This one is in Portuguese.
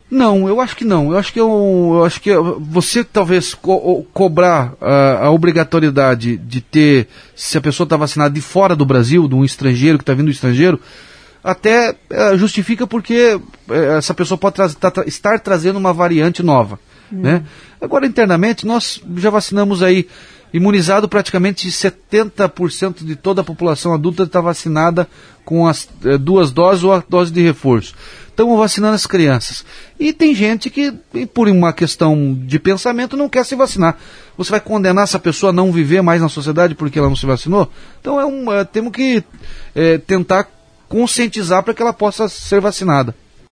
Não, eu acho que não. Eu acho que você talvez cobrar a obrigatoriedade de ter, se a pessoa está vacinada de fora do Brasil, de um estrangeiro que está vindo do estrangeiro, até justifica porque essa pessoa pode estar trazendo uma variante nova, né? Agora, internamente, nós já vacinamos aí, imunizado praticamente 70% de toda a população adulta está vacinada com as 2 doses ou a dose de reforço. Estamos vacinando as crianças. E tem gente que, por uma questão de pensamento, não quer se vacinar. Você vai condenar essa pessoa a não viver mais na sociedade porque ela não se vacinou? Então temos que tentar conscientizar para que ela possa ser vacinada.